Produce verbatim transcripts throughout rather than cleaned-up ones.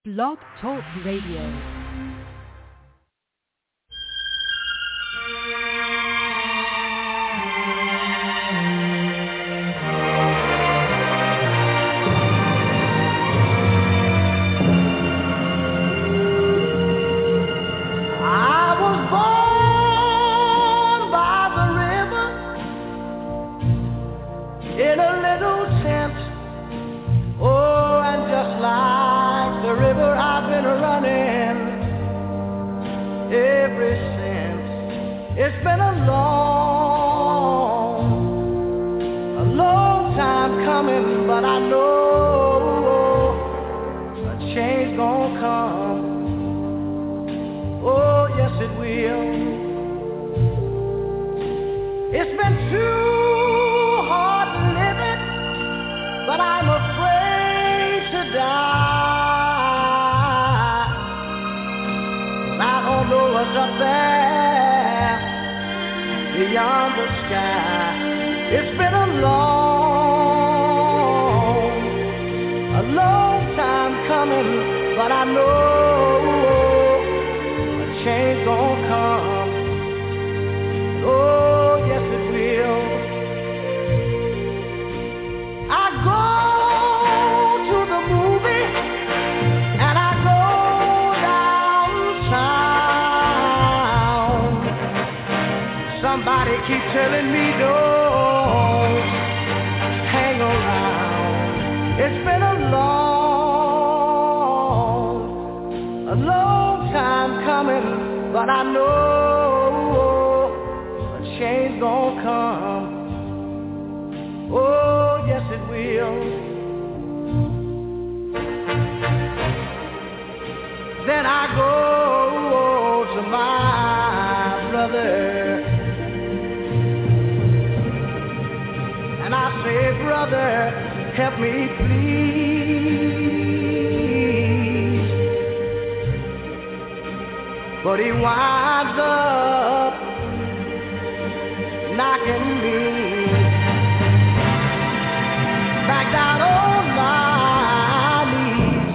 Blog Talk Radio. It's been a long, a long time coming, but I know a change gonna come. Oh, yes it will. It's been too hard living, but I'm afraid to die. I don't know what's up there beyond the sky. It's been a long, a long time coming, but I know a change gonna come. Oh, yes it will. I go to the movie and I go downtown. Somebody keep telling me don't hang around. It's been a long, a long time coming, but I know a change gonna come. Oh, yes it will. Then I go to my brother and I say, brother, help me please. But he winds up knocking me back down on my knees.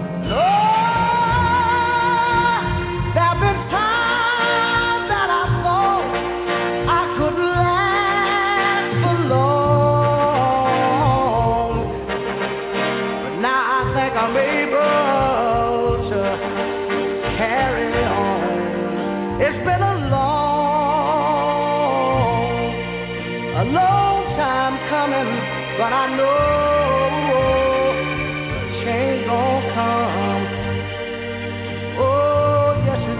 Lord, there have been times that I thought I could last for long. I'm able to carry on. It's been a long, a long time coming, but I know a change gonna come. Oh, yes it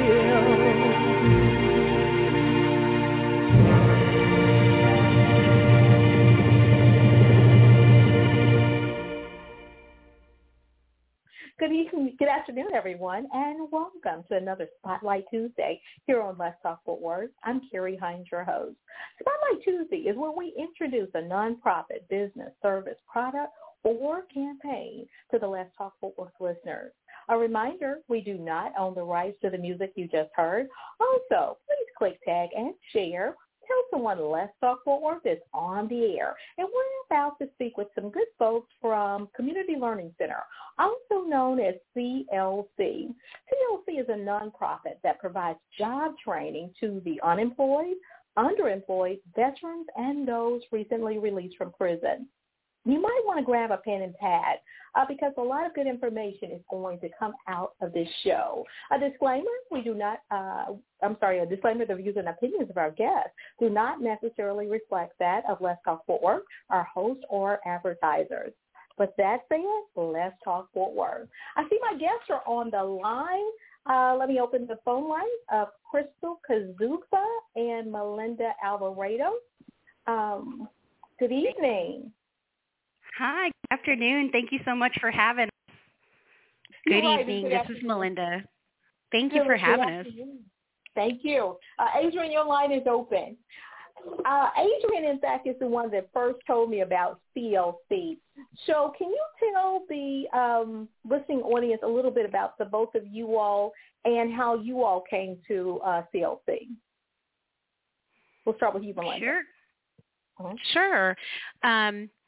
Good evening, good afternoon, everyone, and welcome to another Spotlight Tuesday here on Let's Talk Fort Worth. I'm Carrie Hines, your host. Spotlight Tuesday is where we introduce a nonprofit business, service, product, or campaign to the Let's Talk Fort Worth listeners. A reminder, we do not own the rights to the music you just heard. Also, please click tag and share. Tell someone Let's Talk Fort Worth is on the air. And we're about to speak with some good folks from Community Learning Center, also known as C L C. C L C is a nonprofit that provides job training to the unemployed, underemployed, veterans, and those recently released from prison. You might want to grab a pen and pad uh, because a lot of good information is going to come out of this show. A disclaimer, we do not, uh, I'm sorry, a disclaimer, the views and opinions of our guests do not necessarily reflect that of Let's Talk Fort Worth, our hosts, or advertisers. But that said, let's talk Fort Worth. I see my guests are on the line. Uh, let me open the phone line of Crystal Kazuka and Melinda Alvarado. Um, good evening. Hi, good afternoon. Thank you so much for having us. Good You're evening. Right, this afternoon. is Melinda. Thank Good, you for having us. Thank you. Uh, Adrian, your line is open. Uh, Adrian, in fact, is the one that first told me about C L C. So can you tell the um, listening audience a little bit about the both of you all and how you all came to uh, C L C? We'll start with you, Melinda. Sure. Uh-huh. Sure. Um,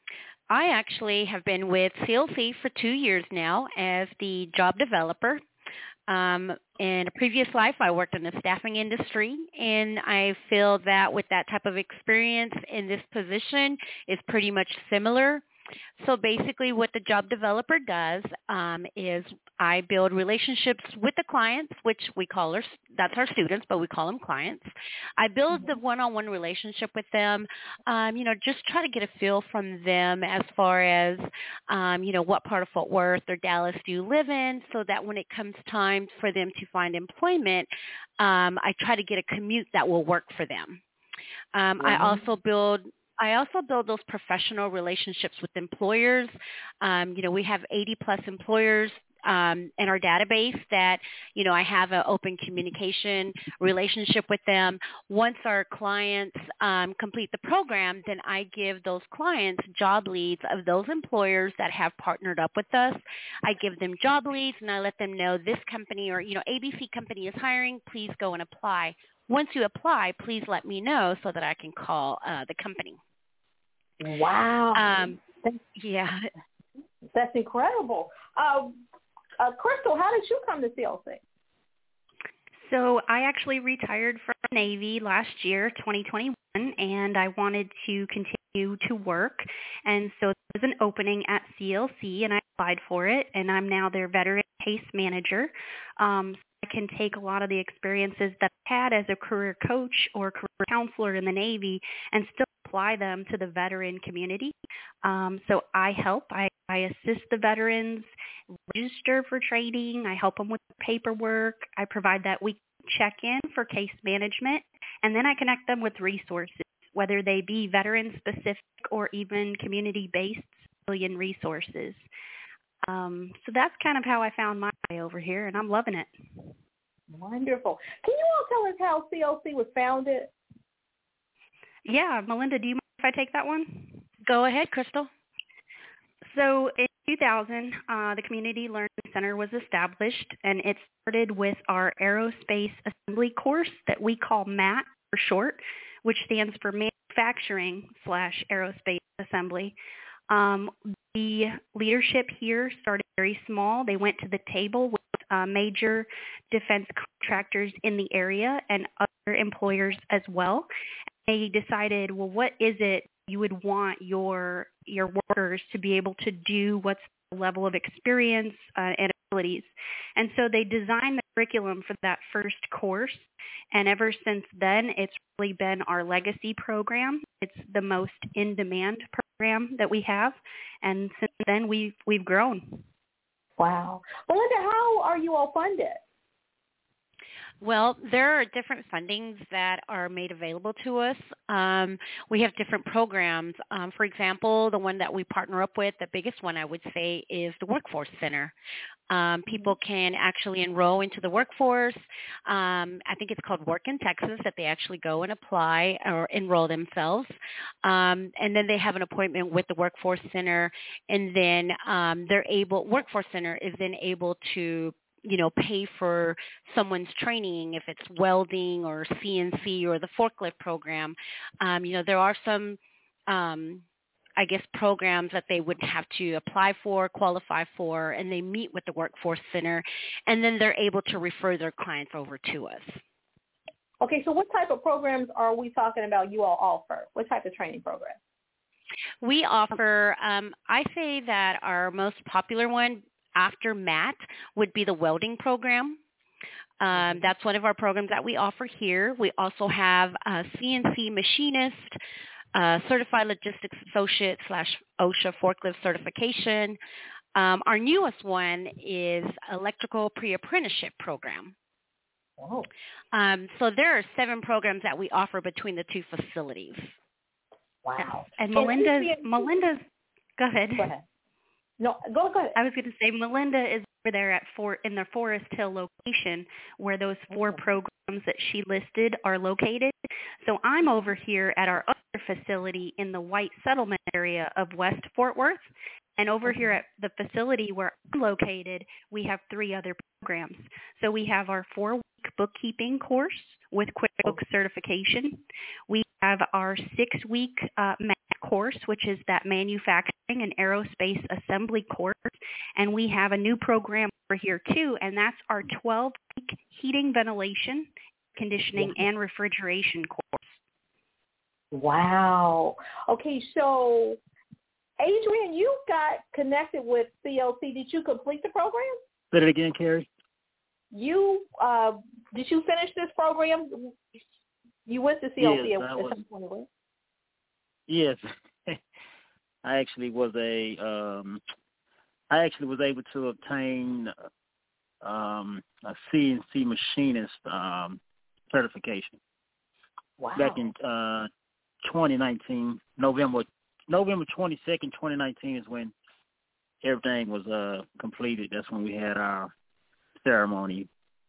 I actually have been with C L C for two years now as the job developer. Um, in a previous life, I worked in the staffing industry, and I feel that with that type of experience in this position is pretty much similar. So basically what the job developer does um, is I build relationships with the clients, which we call our, that's our students, but we call them clients. I build the one-on-one relationship with them, um, you know, just try to get a feel from them as far as, um, you know, what part of Fort Worth or Dallas do you live in, so that when it comes time for them to find employment, um, I try to get a commute that will work for them. Um, mm-hmm. I also build I also build those professional relationships with employers. Um, you know, we have eighty plus employers um, in our database that, you know, I have an open communication relationship with them. Once our clients um, complete the program, then I give those clients job leads of those employers that have partnered up with us. I give them job leads, and I let them know this company or, you know, A B C company is hiring. Please go and apply. Once you apply, please let me know so that I can call uh, the company. Wow. Um, yeah. That's incredible. Uh, uh, Crystal, how did you come to C L C? So I actually retired from the Navy last year, twenty twenty-one, and I wanted to continue to work. And so there was an opening at C L C, and I applied for it, and I'm now their veteran case manager. Um, I can take a lot of the experiences that I had as a career coach or career counselor in the Navy and still apply them to the veteran community. Um, so I help. I, I assist the veterans register for training. I help them with the paperwork. I provide that weekly check-in for case management, and then I connect them with resources, whether they be veteran-specific or even community-based civilian resources. Um, so that's kind of how I found my way over here, and I'm loving it. Wonderful. Can you all tell us how C L C was founded? Yeah, Melinda, do you mind if I take that one? Go ahead, Crystal. So in two thousand, uh, the Community Learning Center was established, and it started with our Aerospace Assembly course that we call MAT for short, which stands for Manufacturing slash Aerospace Assembly. Um, the leadership here started very small. They went to the table with uh, major defense contractors in the area and other employers as well. They decided, well, what is it you would want your your workers to be able to do? What's the level of experience uh, and abilities? And so they designed the curriculum for that first course. And ever since then, it's really been our legacy program. It's the most in-demand program that we have. And since then, we've, we've grown. Wow. Melinda, how are you all funded? Well, there are different fundings that are made available to us. Um, we have different programs. Um, for example, the one that we partner up with, the biggest one I would say, is the Workforce Center. Um, people can actually enroll into the workforce. Um, I think it's called Work in Texas, that they actually go and apply or enroll themselves. Um, and then they have an appointment with the Workforce Center, and then um, they're able, Workforce Center is then able to you know, pay for someone's training, if it's welding or C N C or the forklift program. Um, you know, there are some, um, I guess, programs that they would have to apply for, qualify for, and they meet with the Workforce Center, and then they're able to refer their clients over to us. Okay, so what type of programs are we talking about you all offer? What type of training program? We offer, um, I say that our most popular one after MAT would be the welding program. Um, that's one of our programs that we offer here. We also have a C N C machinist, uh, certified logistics associate slash OSHA forklift certification. Um, our newest one is electrical pre-apprenticeship program. Oh. Um, so there are seven programs that we offer between the two facilities. Wow. And Melinda's, Melinda's, go ahead. Go ahead. No, go, go ahead. I was going to say Melinda is over there at Fort, in the Forest Hill location where those four mm-hmm. programs that she listed are located. So I'm over here at our other facility in the White Settlement area of West Fort Worth. And over mm-hmm. here at the facility where I'm located, we have three other programs. So we have our four-week bookkeeping course with QuickBooks certification. We have our six-week uh, math course, which is that manufacturing offering an aerospace assembly course, and we have a new program over here too, and that's our twelve-week heating, ventilation, conditioning, and refrigeration course. Wow. Okay, so Adrian, you got connected with C L C. Did you complete the program? Say it again, Carrie. You uh, did you finish this program? You went to C L C yes, at was, some point, right? Yes. I actually was a um, I actually was able to obtain um, a C N C machinist um, certification. Wow. Back in uh, twenty nineteen, November November twenty-second, twenty nineteen is when everything was uh, completed. That's when we had our ceremony.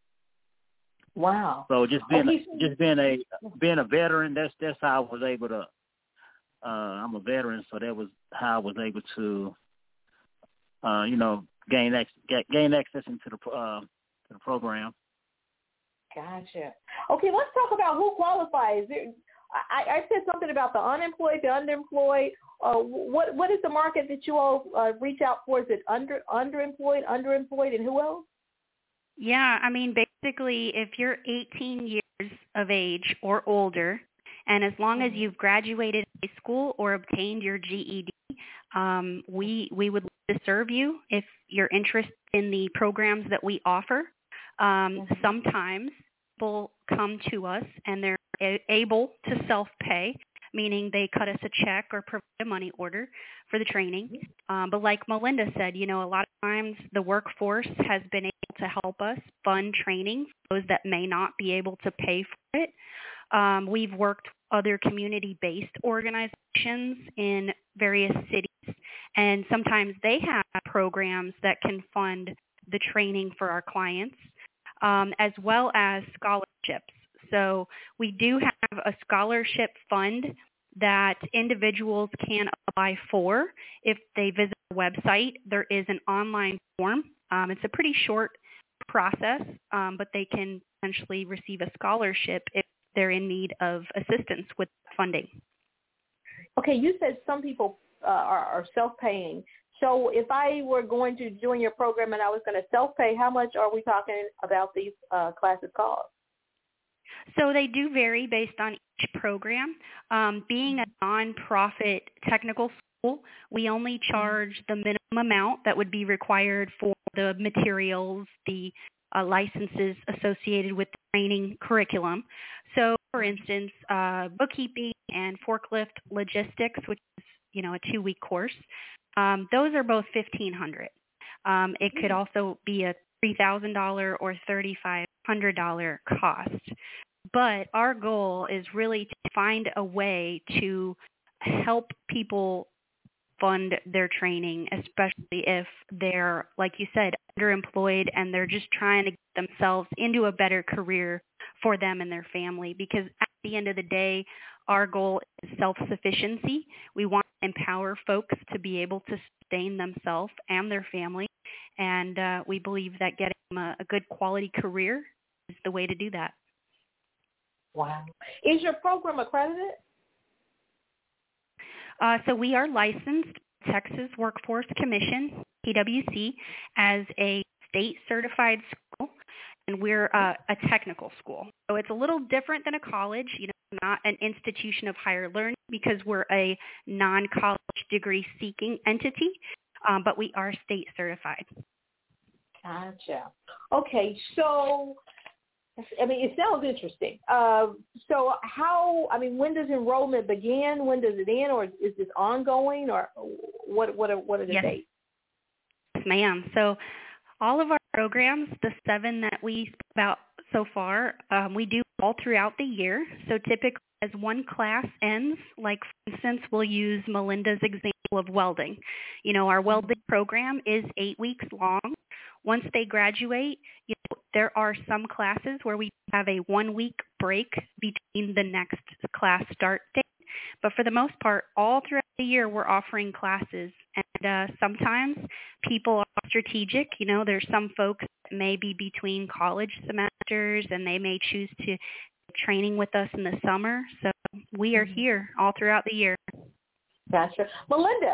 Wow. So just being okay. a, just being a being a veteran, that's that's how I was able to. Uh, I'm a veteran, so that was how I was able to, uh, you know, gain ex- gain access into the uh, to the program. Gotcha. Okay, let's talk about who qualifies. I, I said something about the unemployed, the underemployed. Uh, what what is the market that you all uh, reach out for? Is it under underemployed, underemployed, and who else? Yeah, I mean, basically, if you're eighteen years of age or older, and as long as you've graduated high school or obtained your G E D, um, we we would love to serve you if you're interested in the programs that we offer. Um, sometimes people come to us and they're a- able to self-pay, meaning they cut us a check or provide a money order for the training. Um, but like Melinda said, you know, a lot of times the workforce has been able to help us fund training for those that may not be able to pay for it. Um, we've worked with other community-based organizations in various cities, and sometimes they have programs that can fund the training for our clients, um, as well as scholarships. So we do have a scholarship fund that individuals can apply for if they visit the website. There is an online form. Um, it's a pretty short process, um, but they can potentially receive a scholarship if they're in need of assistance with funding. Okay, you said some people uh, are, are self-paying. So if I were going to join your program and I was going to self-pay, how much are we talking about these uh, classes cost? So they do vary based on each program. Um, being a nonprofit technical school, we only charge the minimum amount that would be required for the materials, the uh, licenses associated with the training curriculum. So, for instance, uh, bookkeeping and forklift logistics, which is, you know, a two-week course, um, those are both fifteen hundred dollars. Um, it could also be a three thousand dollars or thirty-five hundred dollars cost. But our goal is really to find a way to help people fund their training, especially if they're, like you said, underemployed and they're just trying to get themselves into a better career for them and their family. Because at the end of the day, our goal is self-sufficiency. We want to empower folks to be able to sustain themselves and their family. And uh, we believe that getting them a, a good quality career is the way to do that. Wow. Is your program accredited? Uh, so we are licensed Texas Workforce Commission, T W C, as a state certified school, and we're uh, a technical school. So it's a little different than a college, you know, not an institution of higher learning because we're a non-college degree seeking entity, um, but we are state certified. Gotcha. Okay, so I mean, it sounds interesting. Uh, so how, I mean, when does enrollment begin? When does it end? Or is this ongoing? Or what What are, what are the yes. dates? Yes, ma'am. So all of our programs, the seven that we spoke about so far, um, we do all throughout the year. So typically as one class ends, like for instance, we'll use Melinda's example of welding. You know, our welding program is eight weeks long. Once they graduate, you know, there are some classes where we have a one-week break between the next class start date. But for the most part, all throughout the year, we're offering classes. And uh, sometimes people are strategic. You know, there's some folks that may be between college semesters, and they may choose to get training with us in the summer. So we are here all throughout the year. Gotcha. Melinda,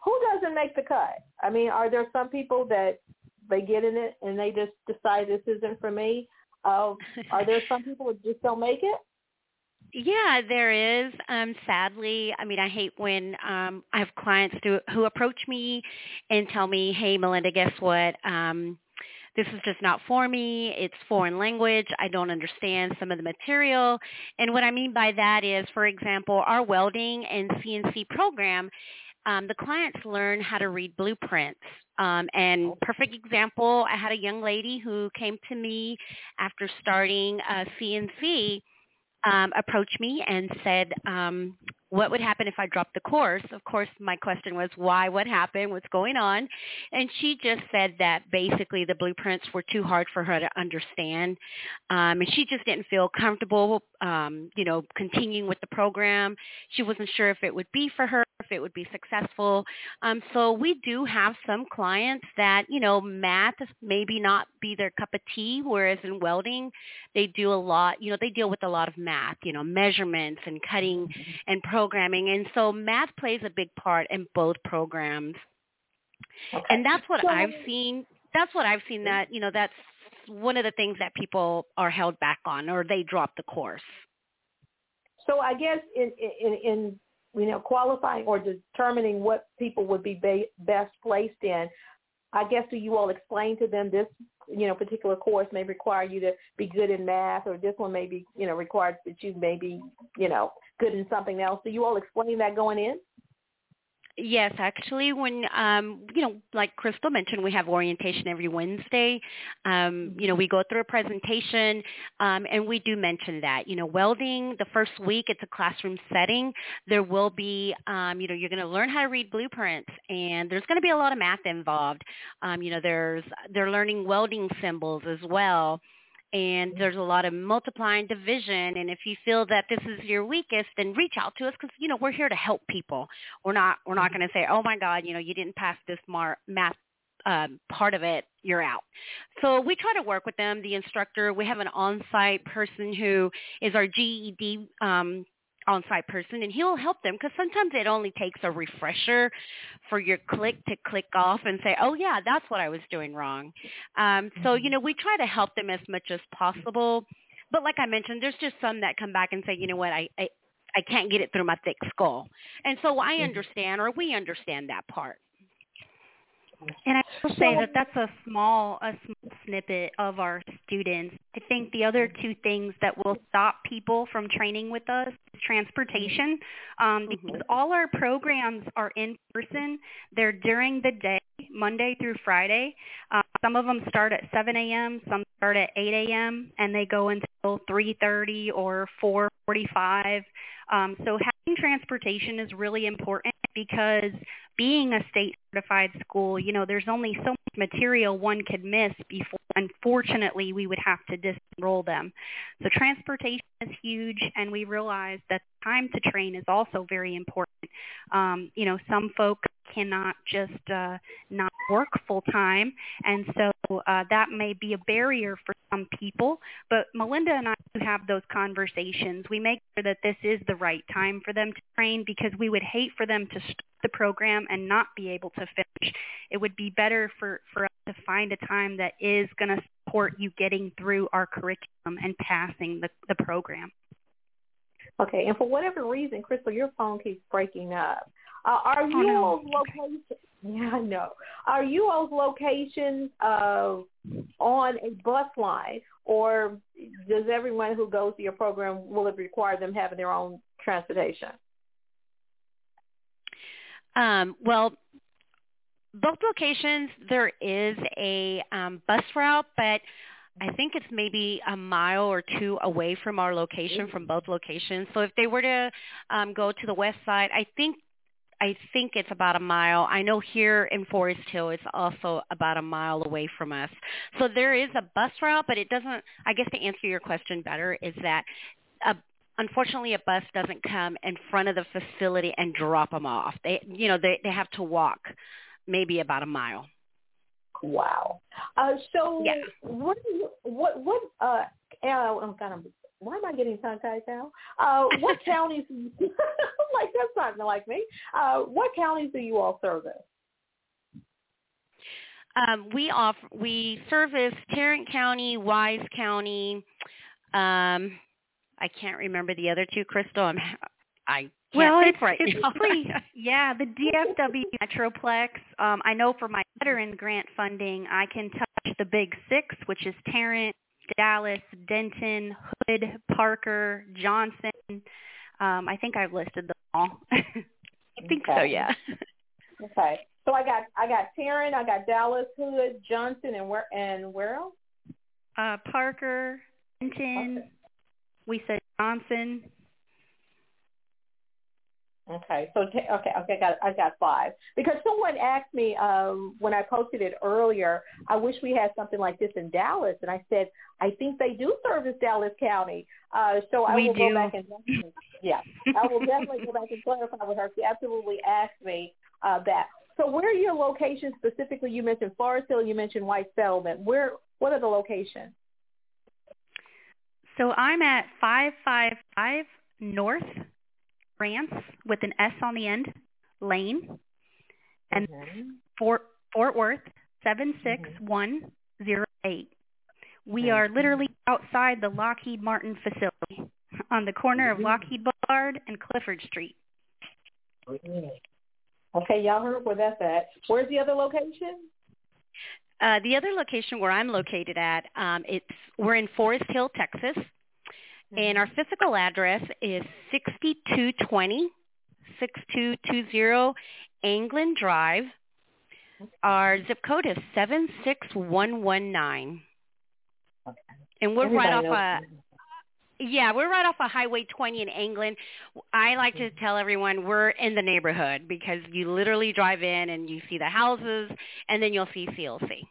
who doesn't make the cut? I mean, are there some people that they get in it and they just decide this isn't for me? Uh, are there some people that just don't make it? Yeah, there is. Um, sadly, I mean, I hate when um, I have clients do, who approach me and tell me, hey, Melinda, guess what? Um, this is just not for me. It's foreign language. I don't understand some of the material. And what I mean by that is, for example, our welding and C N C program, um, the clients learn how to read blueprints. Um, and perfect example, I had a young lady who came to me after starting uh, C N C, um, approached me and said, um, what would happen if I dropped the course? Of course, my question was, why, what happened, what's going on? And she just said that basically the blueprints were too hard for her to understand. Um, and she just didn't feel comfortable, um, you know, continuing with the program. She wasn't sure if it would be for her, if it would be successful. Um, so we do have some clients that, you know, math maybe not be their cup of tea, whereas in welding, they do a lot, you know, they deal with a lot of math, you know, measurements and cutting and programming. And so math plays a big part in both programs. Okay. And that's what so, I've seen. That's what I've seen that, you know, that's one of the things that people are held back on, or they drop the course. So I guess in, in, in you know, qualifying or determining what people would be ba- best placed in, I guess, do you all explain to them this, you know, particular course may require you to be good in math, or this one may be, you know, requires that you may be, you know, good in something else? Do you all explain that going in? Yes, actually, when, um, you know, like Crystal mentioned, we have orientation every Wednesday. Um, you know, we go through a presentation, um, and we do mention that, you know, welding, the first week, it's a classroom setting. There will be, um, you know, you're going to learn how to read blueprints, and there's going to be a lot of math involved. Um, you know, there's, they're learning welding symbols as well. And there's a lot of multiply and division. And if you feel that this is your weakest, then reach out to us, because, you know, we're here to help people. We're not we're not going to say, oh, my God, you know, you didn't pass this mar- math um, part of it, you're out. So we try to work with them, the instructor. We have an on-site person who is our G E D um on-site person, and he'll help them, because sometimes it only takes a refresher for your click to click off and say, oh, yeah, that's what I was doing wrong. Um, so, you know, we try to help them as much as possible. But like I mentioned, there's just some that come back and say, you know what, I, I, I can't get it through my thick skull. And so I understand, or we understand that part. And I will say that that's a small, a small snippet of our students. I think the other two things that will stop people from training with us is transportation, um, because all our programs are in person. They're during the day, Monday through Friday. Uh, some of them start at seven a.m., some start at eight a.m., and they go until three thirty or four forty-five. Um, so having transportation is really important, because being a state certified school, you know, there's only so much material one could miss before, unfortunately, we would have to disenroll them. So transportation is huge, and we realize that time to train is also very important. Um, you know, some folks cannot just uh, not work full time, and so uh, that may be a barrier for some people. But Melinda and I do have those conversations. We make sure that this is the right time for them to train, because we would hate for them to start the program and not be able to finish. It would be better for, for us to find a time that is going to support you getting through our curriculum and passing the, the program. Okay, and for whatever reason, Crystal, your phone keeps breaking up. Uh, are you oh, no. all's locations? Yeah, I know. Are you all's locations uh, on a bus line, or does everyone who goes to your program, will it require them having their own transportation? Um, well, both locations, there is a um, bus route, but I think it's maybe a mile or two away from our location, from both locations. So if they were to um, go to the west side, I think I think it's about a mile. I know here in Forest Hill, it's also about a mile away from us. So there is a bus route, but it doesn't, I guess to answer your question better, is that a unfortunately, a bus doesn't come in front of the facility and drop them off. They, you know, they, they have to walk maybe about a mile. Wow. Uh, so yeah. what, what, what, uh, I'm kind of why am I getting tongue-tied now? Uh, what counties, like that's not like me, uh, what counties do you all service? Um, we offer, we service Tarrant County, Wise County. Um, I can't remember the other two, Crystal. I'm, I can't well, think it's, right it's now. pretty, yeah, the D F W Metroplex. Um, I know for my veteran grant funding, I can touch the big six, which is Tarrant, Dallas, Denton, Hood, Parker, Johnson. Um, I think I've listed them all. I think okay. so, yeah. Okay. So I got I got Tarrant, I got Dallas, Hood, Johnson, and where and where else? Uh, Parker, Denton. Okay. We said Johnson. Okay, so t- okay, okay, I got I got five because someone asked me um, when I posted it earlier. I wish we had something like this in Dallas, and I said I think they do service Dallas County. Uh, so I we will do. go back and yeah, I will definitely go back and clarify with her. She absolutely asked me uh, that. So where are your locations specifically? You mentioned Forest Hill, you mentioned White Settlement. Where? What are the locations? So I'm at five five five North Rance with an S on the end, Lane, and Mm-hmm. Fort Fort Worth seven six one zero eight. We are literally outside the Lockheed Martin facility on the corner of Lockheed Boulevard and Clifford Street. Okay, y'all heard where that's at. Where's the other location? Uh, the other location where I'm located at, um, it's we're in Forest Hill, Texas, mm-hmm. and our physical address is sixty-two twenty, sixty-two twenty Anglin Drive. Our zip code is seven six one one nine, okay. and we're Everybody right off knows. a yeah, we're right off of Highway twenty in Anglin. I like to tell everyone we're in the neighborhood because you literally drive in and you see the houses, and then you'll see C L C.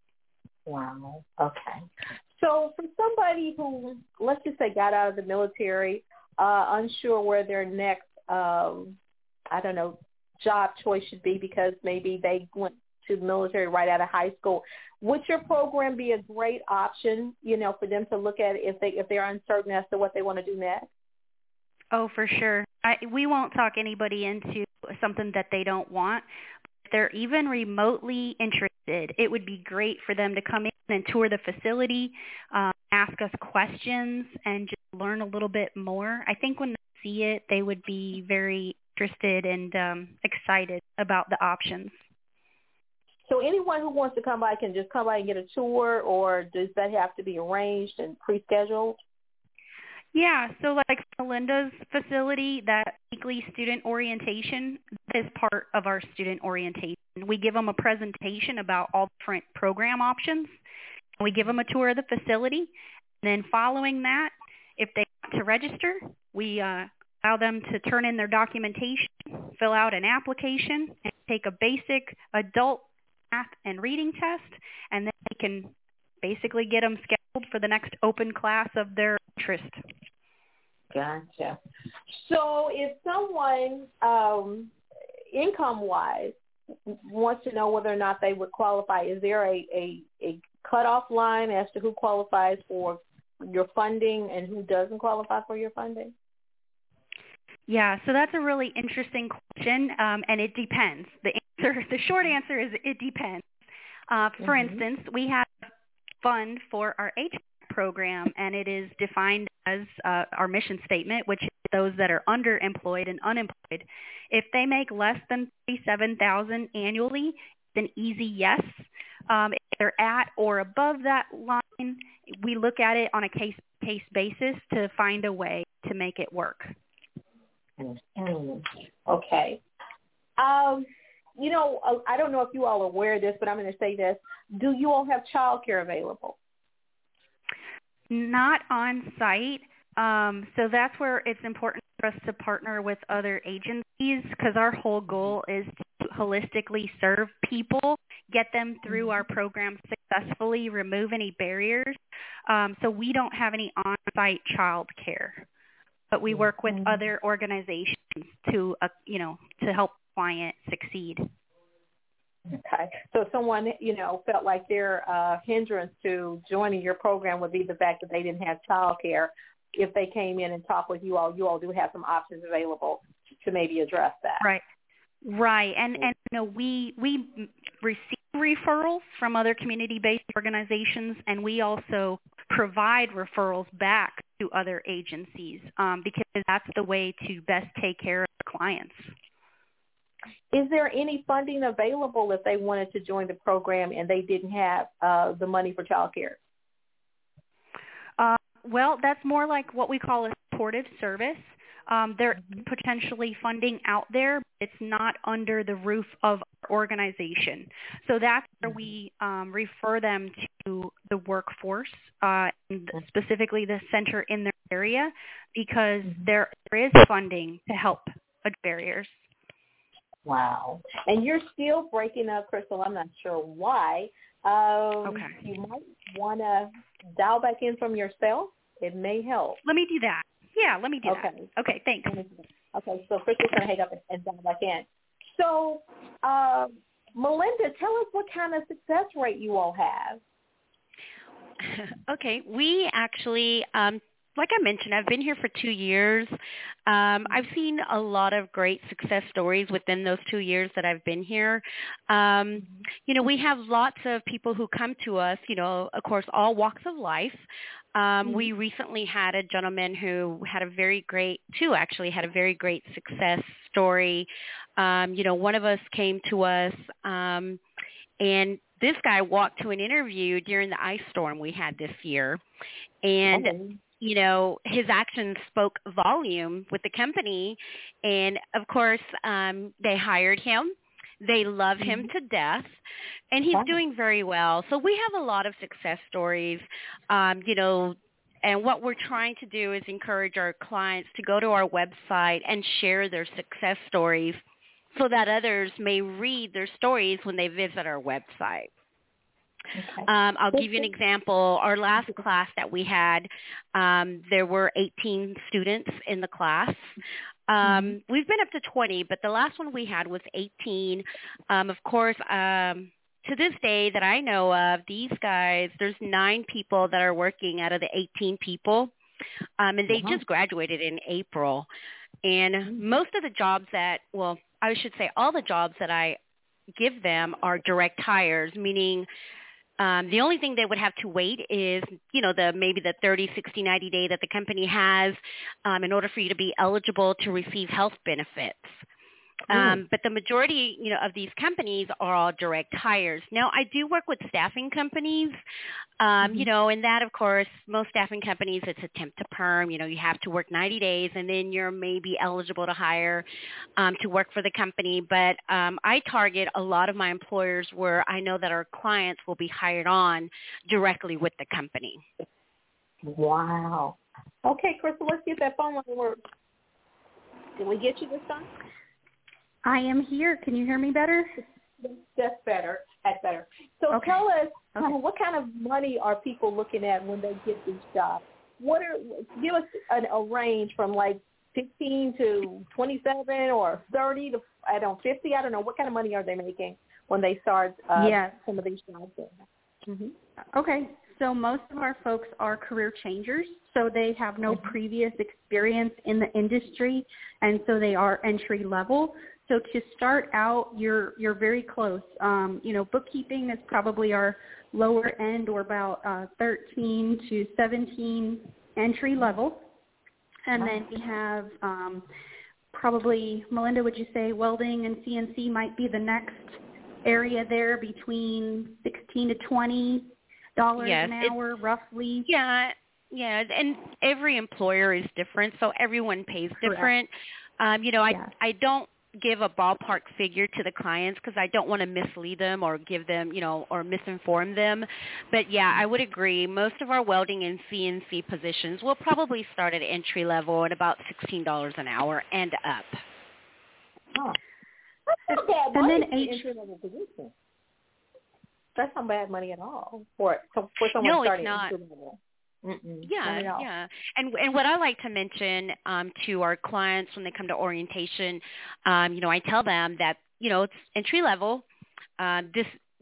Wow. Okay. So for somebody who, let's just say, got out of the military, uh, unsure where their next, um, I don't know, job choice should be because maybe they went to the military right out of high school, would your program be a great option, you know, for them to look at if they if they're uncertain as to what they want to do next? Oh, for sure. I, we won't talk anybody into something that they don't want. If they're even remotely interested, it would be great for them to come in and tour the facility, um, ask us questions, and just learn a little bit more. I think when they see it, they would be very interested and um, excited about the options. So anyone who wants to come by can just come by and get a tour, or does that have to be arranged and pre-scheduled? Yeah, so like Melinda's facility, that weekly student orientation is part of our student orientation. We give them a presentation about all different program options. We give them a tour of the facility. And then following that, if they want to register, we uh, allow them to turn in their documentation, fill out an application, and take a basic adult math and reading test, and then we can basically get them scheduled for the next open class of their interest. Gotcha. So if someone, um, income-wise, wants to know whether or not they would qualify, is there a, a, a cutoff line as to who qualifies for your funding and who doesn't qualify for your funding? Yeah, so that's a really interesting question, um, and it depends. The answer, the short answer is it depends. Uh, for mm-hmm. instance, we have a fund for our H program, and it is defined as uh, our mission statement, which is those that are underemployed and unemployed. If they make less than thirty-seven thousand dollars annually, it's an easy yes. Um, if they're at or above that line, we look at it on a case-to-case basis to find a way to make it work. Mm, okay. Um, you know, I don't know if you all are aware of this, but I'm going to say this. Do you all have childcare available? Not on site. Um, so that's where it's important for us to partner with other agencies because our whole goal is to holistically serve people, get them through our program successfully, remove any barriers. Um, so we don't have any on-site child care. But we work with other organizations to, uh, you know, to help the client succeed. Okay. So if someone, you know, felt like their uh, hindrance to joining your program would be the fact that they didn't have child care, if they came in and talked with you all, you all do have some options available to maybe address that. Right. Right. And, and you know, we, we receive referrals from other community-based organizations, and we also provide referrals back to other agencies um, because that's the way to best take care of clients. Is there any funding available if they wanted to join the program and they didn't have uh, the money for child care? Uh, well, that's more like what we call a supportive service. Um, there is potentially funding out there, but it's not under the roof of our organization. So that's where we um, refer them to the workforce, uh, and specifically the center in their area, because there, there is funding to help address barriers. Wow. And you're still breaking up, Crystal. I'm not sure why. Um, okay. You might want to dial back in from your cell. It may help. Let me do that. Yeah, let me do okay. that. Okay, thanks. Okay, so Crystal's going to hang up and, and dial back in. So, uh, Melinda, tell us what kind of success rate you all have. Okay, we actually, um, like I mentioned, I've been here for two years. Um, I've seen a lot of great success stories within those two years that I've been here. Um, you know, we have lots of people who come to us, you know, of course, all walks of life. Um, mm-hmm. We recently had a gentleman who had a very great, two actually had a very great success story. Um, you know, one of us came to us um, and this guy walked to an interview during the ice storm we had this year. And oh. you know, his actions spoke volume with the company. And, of course, um, they hired him. They love him mm-hmm. to death. And he's wow. doing very well. So we have a lot of success stories, um, you know, and what we're trying to do is encourage our clients to go to our website and share their success stories so that others may read their stories when they visit our website. Okay. Um, I'll give you an example. Our last class that we had, um, there were eighteen students in the class. Um, mm-hmm. We've been up to twenty, but the last one we had was eighteen. Um, of course, um, to this day that I know of, these guys, there's nine people that are working out of the eighteen people, um, and they uh-huh. just graduated in April. And mm-hmm. most of the jobs that, well, I should say all the jobs that I give them are direct hires, meaning Um, the only thing they would have to wait is, you know, the maybe the thirty, sixty, ninety day that the company has um, in order for you to be eligible to receive health benefits. Um, but the majority, you know, of these companies are all direct hires. Now, I do work with staffing companies, um, mm-hmm. you know, and that, of course, most staffing companies, it's a temp to perm. You know, you have to work ninety days, and then you're maybe eligible to hire um, to work for the company. But um, I target a lot of my employers where I know that our clients will be hired on directly with the company. Wow. Okay, Crystal, let's get that phone line to work. Did we get you this time? I am here. Can you hear me better? That's better. That's better. So okay. tell us, okay. uh, what kind of money are people looking at when they get these jobs? What are give us an, a range from like fifteen to twenty-seven or thirty to I don't fifty. I don't know. What kind of money are they making when they start uh, yes. some of these jobs? Mm-hmm. Okay. So most of our folks are career changers, so they have no mm-hmm. previous experience in the industry, and so they are entry level. So to start out, you're you're very close. Um, you know, bookkeeping is probably our lower end, or about uh, thirteen to seventeen entry level, and then we have um, probably, Melinda, would you say welding and C N C might be the next area there, between sixteen to twenty dollars yes, an hour, roughly? Yeah, yeah, and every employer is different, so everyone pays different. Um, you know, I yeah. I don't give a ballpark figure to the clients because I don't want to mislead them or give them, you know, or misinform them. But yeah, I would agree. Most of our welding and C N C positions will probably start at entry level at about sixteen dollars an hour and up. Oh. That's not bad money and then H- entry level position. That's not bad money at all for for someone no, starting it's not. entry level. Mm-mm, yeah, yeah. And and what I like to mention um, to our clients when they come to orientation, um, you know, I tell them that, you know, it's entry level. Uh, this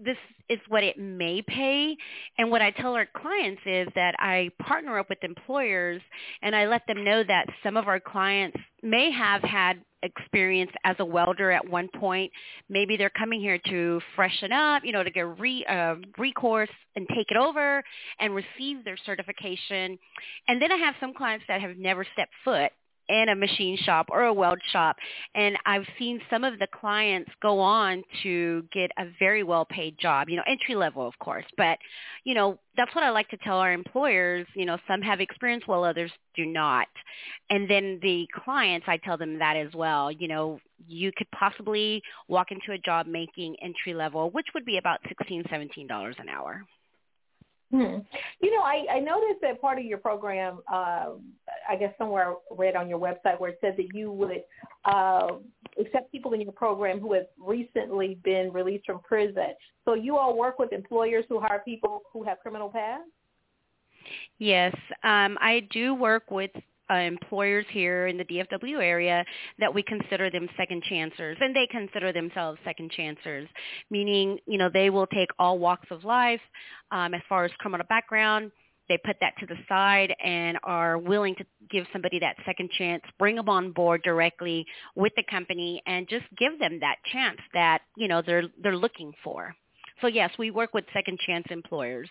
this is what it may pay. And what I tell our clients is that I partner up with employers and I let them know that some of our clients may have had experience as a welder at one point. Maybe they're coming here to freshen up, you know, to get re, uh, recourse and take it over and receive their certification. And then I have some clients that have never stepped foot in a machine shop or a weld shop. And I've seen some of the clients go on to get a very well-paid job, you know, entry level, of course. But, you know, that's what I like to tell our employers. You know, some have experience while others do not. And then the clients, I tell them that as well. You know, you could possibly walk into a job making entry level, which would be about sixteen dollars, seventeen dollars an hour. Hmm. You know, I, I noticed that part of your program, uh, I guess somewhere I read on your website where it said that you would uh, accept people in your program who have recently been released from prison. So you all work with employers who hire people who have criminal past? Yes, um, I do work with Uh, employers here in the D F W area that we consider them second chancers, and they consider themselves second chancers, meaning, you know, they will take all walks of life um, as far as criminal background. They put that to the side and are willing to give somebody that second chance, bring them on board directly with the company and just give them that chance that, you know, they're they're looking for. So, yes, we work with second chance employers.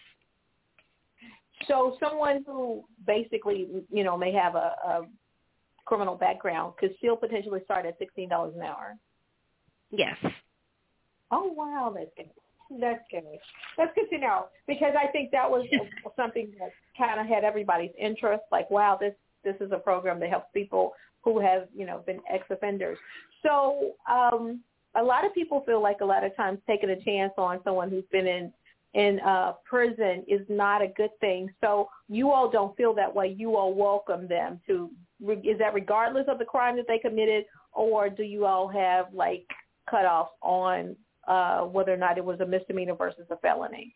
So someone who basically, you know, may have a, a criminal background could still potentially start at sixteen dollars an hour? Yes. Oh, wow, that's good. That's good. That's good to know, because I think that was something that kind of had everybody's interest, like, wow, this, this is a program that helps people who have, you know, been ex-offenders. So um, a lot of people feel like a lot of times taking a chance on someone who's been in in uh, prison is not a good thing. So you all don't feel that way. You all welcome them to, is that regardless of the crime that they committed, or do you all have like cutoffs on uh, whether or not it was a misdemeanor versus a felony?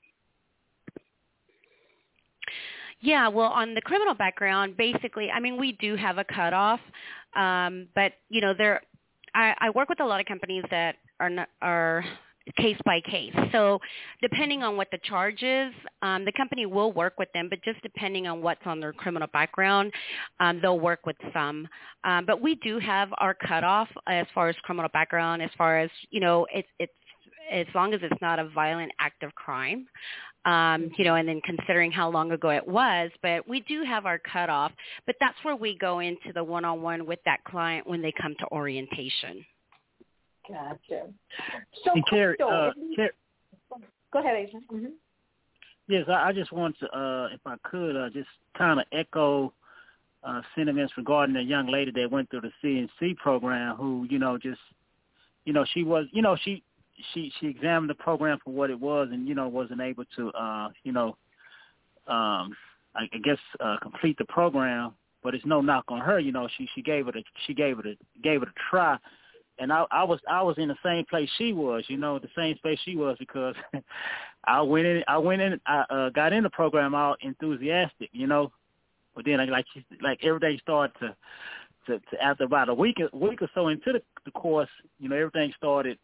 Yeah, well, on the criminal background, basically, I mean, we do have a cutoff, um, but, you know, there, I, I work with a lot of companies that are not, are case by case. So depending on what the charge is, um, the company will work with them, but just depending on what's on their criminal background, um, they'll work with some. Um, but we do have our cutoff as far as criminal background, as far as, you know, it's, it's as long as it's not a violent act of crime, um, you know, and then considering how long ago it was. But we do have our cutoff, but that's where we go into the one-on-one with that client when they come to orientation. Gotcha. So, and Carrie, so uh, Carrie, go ahead, Adrian. Mm-hmm. Yes, I, I just want to, uh, if I could, uh, just kind of echo uh, sentiments regarding the young lady that went through the C N C program who, you know, just, you know, she was, you know, she, she, she examined the program for what it was and, you know, wasn't able to, uh, you know, um, I, I guess, uh, complete the program, but it's no knock on her. You know, she, she gave it a, she gave it a, gave it a try. And I, I was I was in the same place she was, you know, the same space she was, because I went in I went in I uh, got in the program all enthusiastic, you know, but then like like everything started to, to, to after about a week a week or so into the, the course, you know, everything started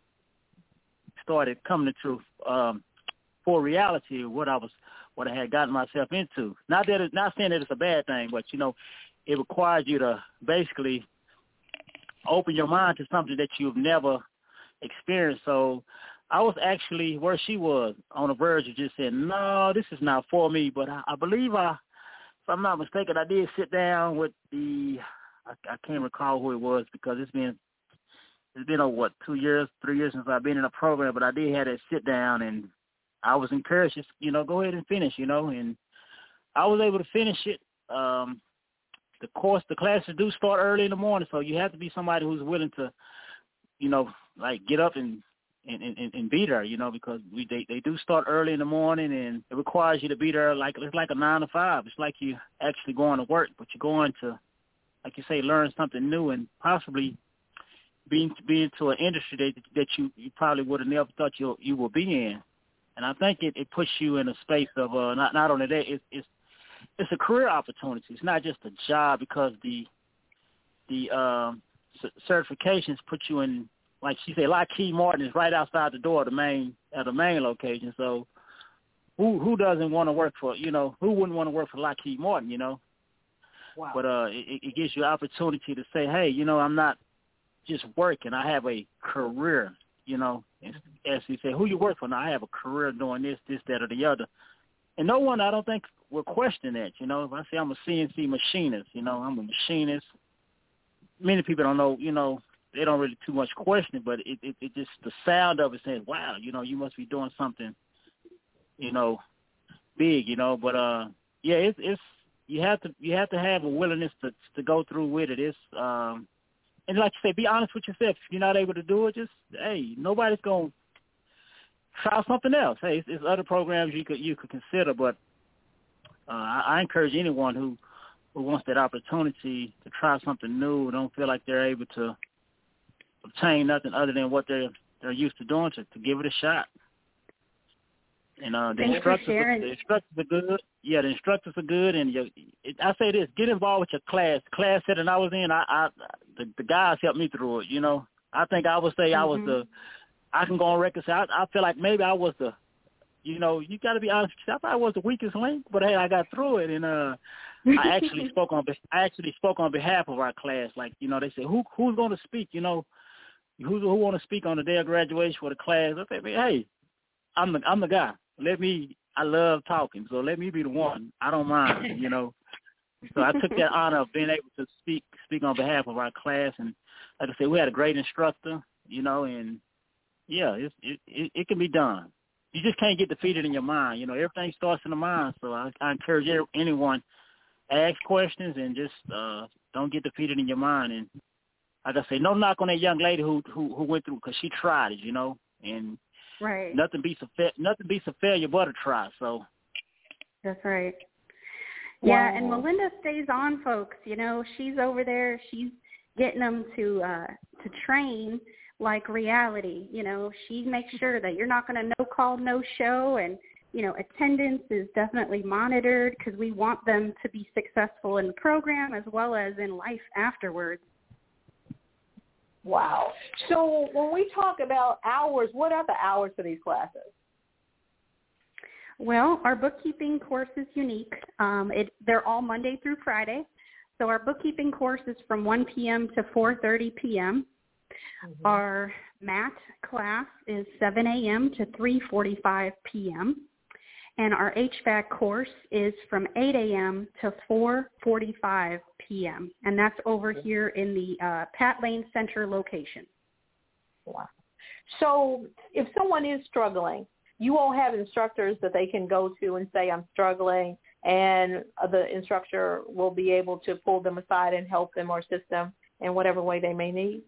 started coming to um, for reality of what I was what I had gotten myself into. Not that it, not saying that it's a bad thing, but you know, it requires you to basically open your mind to something that you've never experienced. So I was actually where she was, on the verge of just saying, no, this is not for me. But I, I believe I, if I'm not mistaken, I did sit down with the, I, I can't recall who it was because it's been, it's been, oh, what, two years, three years since I've been in a program, but I did have that sit down and I was encouraged, just, you know, go ahead and finish, you know, and I was able to finish it. Um, The course, the classes do start early in the morning, so you have to be somebody who's willing to, you know, like get up and and, and, and be there, you know, because we they, they do start early in the morning, and it requires you to be there like it's like a nine to five. It's like you actually going to work, but you're going to, like you say, learn something new and possibly being be into an industry that that you, you probably would have never thought you you would be in. And I think it, it puts you in a space of uh, not not only that, it, it's It's a career opportunity. It's not just a job, because the the um, c- certifications put you in like she said, Lockheed Martin is right outside the door of the main at the main location. So who who doesn't want to work for, you know, who wouldn't want to work for Lockheed Martin, you know? Wow. But uh, it, it gives you an opportunity to say, hey, you know, I'm not just working. I have a career, you know. As you say, who you work for? Now, I have a career doing this, this, that, or the other. And no one, I don't think, will question that, you know. If I say I'm a C N C machinist, you know, I'm a machinist. Many people don't know, you know, they don't really too much question it, but it, it, it just, the sound of it says, wow, you know, you must be doing something, you know, big, you know. But, uh, yeah, it's, it's, you have to, you have to have a willingness to, to go through with it. It's, um, and like you say, be honest with yourself. If you're not able to do it, just, hey, nobody's going to try something else. Hey, it's, it's other programs you could you could consider, but uh, I, I encourage anyone who, who wants that opportunity to try something new, don't feel like they're able to obtain nothing other than what they're they're used to doing, to, to give it a shot. And uh, the Thanks instructors, for sharing. are, the instructors are good. Yeah, the instructors are good, and you, it, I say this: get involved with your class. The class setting I was in, I, I the, the guys helped me through it. You know, I think I would say mm-hmm. I was the. I can go on record and say I, I feel like maybe I was the. You know, you got to be honest with yourself. I was the weakest link, but hey, I got through it, and uh, I actually spoke on. I actually spoke on behalf of our class. Like, you know, they said, who who's going to speak? You know, who who want to speak on the day of graduation for the class? I said, hey, I'm the I'm the guy. Let me. I love talking, so let me be the one. I don't mind, you know. So I took that honor of being able to speak speak on behalf of our class, and like I said, we had a great instructor, you know, and yeah, it's, it it it can be done. You just can't get defeated in your mind, you know. Everything starts in the mind. So I, I encourage anyone, ask questions and just uh, don't get defeated in your mind. And like I say, no knock on that young lady who who, who went through, because she tried it, you know, and. Right. Nothing beats a fa- nothing beats a failure but a try. So. That's right. Wow. Yeah, and Melinda stays on, folks. You know, she's over there. She's getting them to uh, to train like reality. You know, she makes sure that you're not going to no call, no show, and you know, attendance is definitely monitored because we want them to be successful in the program as well as in life afterwards. Wow. So when we talk about hours, what are the hours for these classes? Well, our bookkeeping course is unique. Um, it, they're all Monday through Friday. So our bookkeeping course is from one p.m. to four thirty p.m. Mm-hmm. Our math class is seven a.m. to three forty-five p.m. And our H V A C course is from eight a.m. to four forty-five p.m. And that's over here in the uh, Pat Lane Center location. Wow. So if someone is struggling, you all have instructors that they can go to and say, I'm struggling, and the instructor will be able to pull them aside and help them or assist them in whatever way they may need?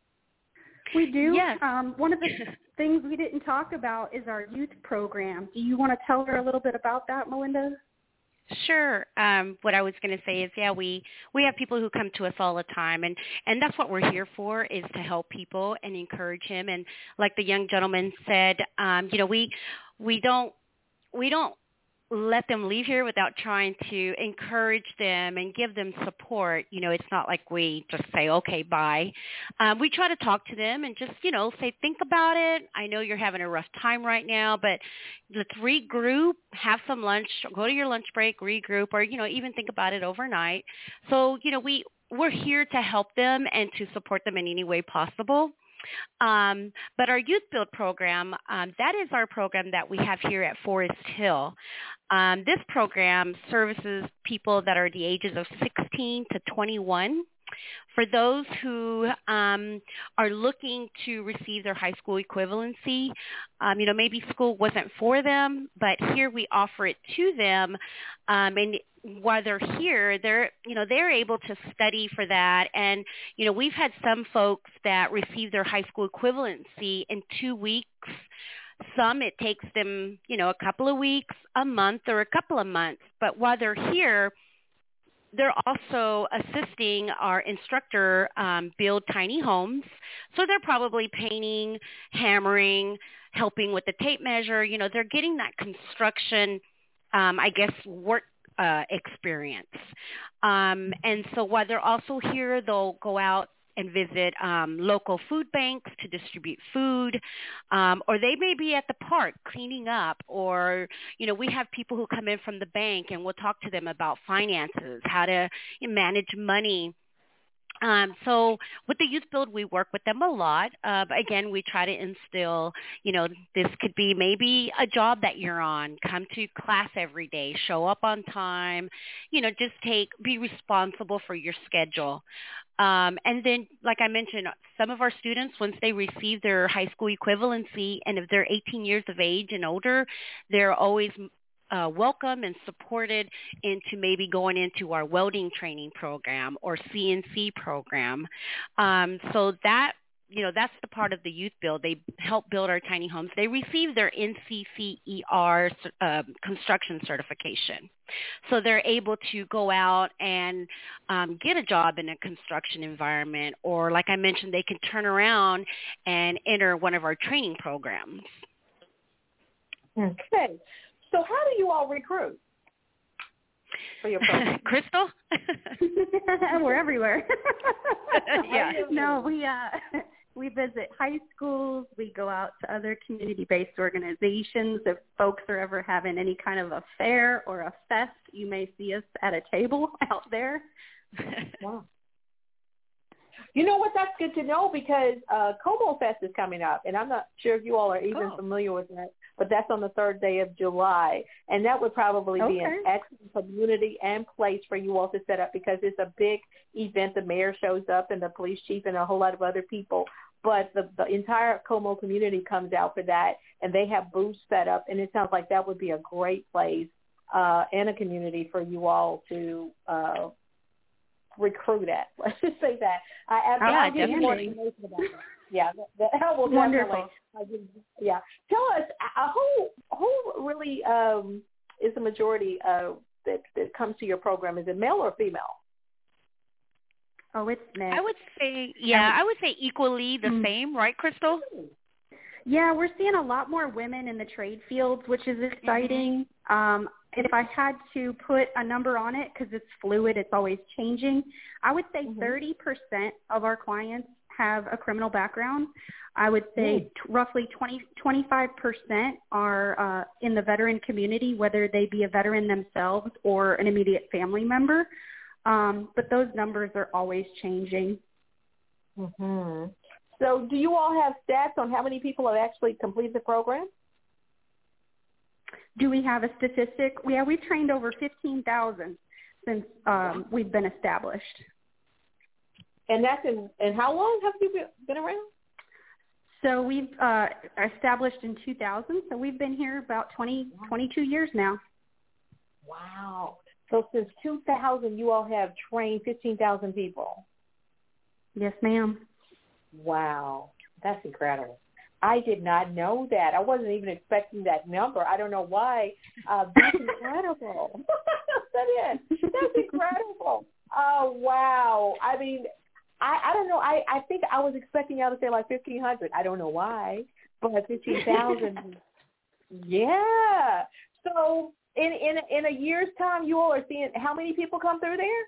We do. Yes. Um, one of the things we didn't talk about is our youth program. Do you want to tell her a little bit about that, Melinda? Sure. Um, what I was going to say is, yeah, we, we have people who come to us all the time, and, and that's what we're here for, is to help people and encourage him. And like the young gentleman said, um, you know, we we don't we don't let them leave here without trying to encourage them and give them support. You know, it's not like we just say, okay, bye. Um, we try to talk to them and just, you know, say, think about it. I know you're having a rough time right now, but let's regroup, have some lunch, go to your lunch break, regroup, or, you know, even think about it overnight. So, you know, we, we're here to help them and to support them in any way possible. Um, but our Youth Build program, um, that is our program that we have here at Forest Hill. Um, this program services people that are the ages of sixteen to twenty-one. For those who um, are looking to receive their high school equivalency, um, you know, maybe school wasn't for them, but here we offer it to them. Um, and while they're here, they're, you know, they're able to study for that. And, you know, we've had some folks that receive their high school equivalency in two weeks. Some, it takes them, you know, a couple of weeks, a month, or a couple of months. But while they're here, they're also assisting our instructor um, build tiny homes. So they're probably painting, hammering, helping with the tape measure. You know, they're getting that construction, um, I guess, work uh, experience. Um, and so while they're also here, they'll go out and visit um, local food banks to distribute food, um, or they may be at the park cleaning up, or, you know, we have people who come in from the bank and we'll talk to them about finances, how to manage money. Um, so with the Youth Build, we work with them a lot. Uh, but again, we try to instill, you know, this could be maybe a job that you're on. Come to class every day. Show up on time. You know, just take, be responsible for your schedule. Um, and then, like I mentioned, some of our students, once they receive their high school equivalency, and if they're eighteen years of age and older, they're always Uh, welcome and supported into maybe going into our welding training program or C N C program. Um, so that, you know, that's the part of the Youth Build. They help build our tiny homes. They receive their N C C E R uh, construction certification. So they're able to go out and um, get a job in a construction environment, or like I mentioned, they can turn around and enter one of our training programs. Okay. So how do you all recruit for your program? Crystal? We're everywhere. Yeah. No, we uh, we visit high schools. We go out to other community-based organizations. If folks are ever having any kind of a fair or a fest, you may see us at a table out there. Wow. You know what? That's good to know, because uh, Como Fest is coming up, and I'm not sure if you all are even oh. familiar with that, but that's on the third day of July, and that would probably okay. be an excellent community and place for you all to set up, because it's a big event. The mayor shows up and the police chief and a whole lot of other people, but the, the entire Como community comes out for that, and they have booths set up, and it sounds like that would be a great place uh, and a community for you all to uh recruit at. Let's just say that. I, I, yeah, I'll give you more information about that. Yeah, that, that will Wonderful. definitely. Yeah, tell us uh, who who really um, is the majority of that that comes to your program? Is it male or female? Oh, it's mixed. I would say, yeah, I would say equally the mm-hmm. same, right, Crystal? Yeah, we're seeing a lot more women in the trade fields, which is exciting. Mm-hmm. Um, if I had to put a number on it, because it's fluid, it's always changing, I would say mm-hmm. thirty percent of our clients have a criminal background. I would say mm. t- roughly twenty, twenty-five percent are uh, in the veteran community, whether they be a veteran themselves or an immediate family member. Um, but those numbers are always changing. Mm-hmm. So do you all have stats on how many people have actually completed the program? Do we have a statistic? Yeah, we've trained over fifteen thousand since um, we've been established. And that's in, and how long have you been, been around? So we've uh, established in two thousand, so we've been here about twenty, twenty-two years now. Wow. So since two thousand, you all have trained fifteen thousand people. Yes, ma'am. Wow. That's incredible. I did not know that. I wasn't even expecting that number. I don't know why. Uh, that's incredible. that is. That's incredible. Oh, wow. I mean, I, I don't know. I, I think I was expecting y'all to say like fifteen hundred. I don't know why, but fifteen thousand. Yeah. So in, in, in a year's time, you all are seeing how many people come through there?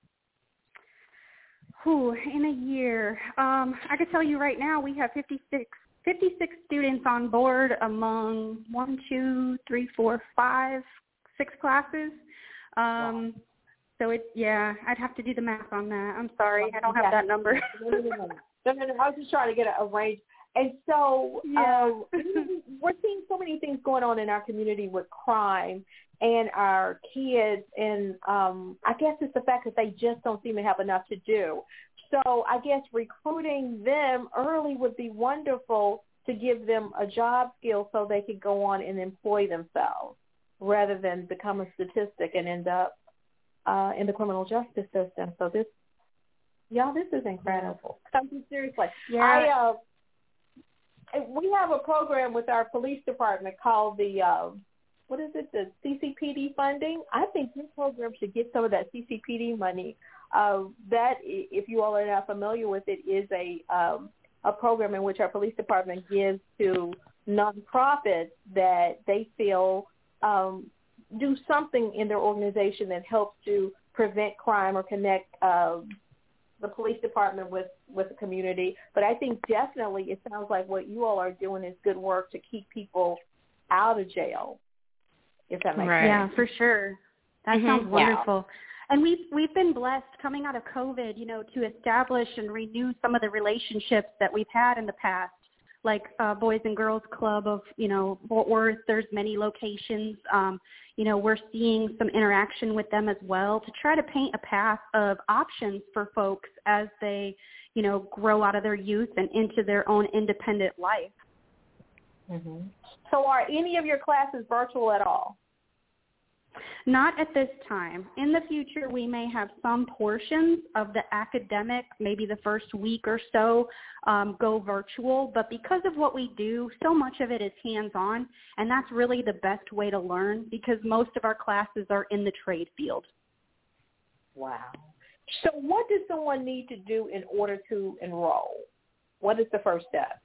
Whew, in a year. Um, I can tell you right now we have fifty-six, fifty-six students on board among one, two, three, four, five, six classes. Um, wow. So, it, yeah, I'd have to do the math on that. I'm sorry. I don't have that number. no, no, no, no. no, no, no. I was just trying to get a, a range. And so yeah. uh, we're seeing so many things going on in our community with crime and our kids. And um, I guess it's the fact that they just don't seem to have enough to do. So I guess recruiting them early would be wonderful to give them a job skill so they could go on and employ themselves rather than become a statistic and end up Uh, in the criminal justice system. So this, y'all, this is incredible. I'm seriously. Yeah. I, uh, we have a program with our police department called the, uh, what is it, the C C P D funding. I think this program should get some of that C C P D money. Uh, that, if you all are not familiar with it, is a um, a program in which our police department gives to nonprofits that they feel um, do something in their organization that helps to prevent crime or connect uh, the police department with, with the community. But I think definitely it sounds like what you all are doing is good work to keep people out of jail, if that makes Right. sense. Yeah, for sure. That Mm-hmm. sounds wonderful. And we've, we've been blessed coming out of COVID, you know, to establish and renew some of the relationships that we've had in the past, like uh, Boys and Girls Club of, you know, Fort Worth. There's many locations. Um, you know, we're seeing some interaction with them as well to try to paint a path of options for folks as they, you know, grow out of their youth and into their own independent life. Mm-hmm. So are any of your classes virtual at all? Not at this time. In the future, we may have some portions of the academic, maybe the first week or so, um, go virtual. But because of what we do, so much of it is hands-on, and that's really the best way to learn because most of our classes are in the trade field. Wow. So what does someone need to do in order to enroll? What is the first step?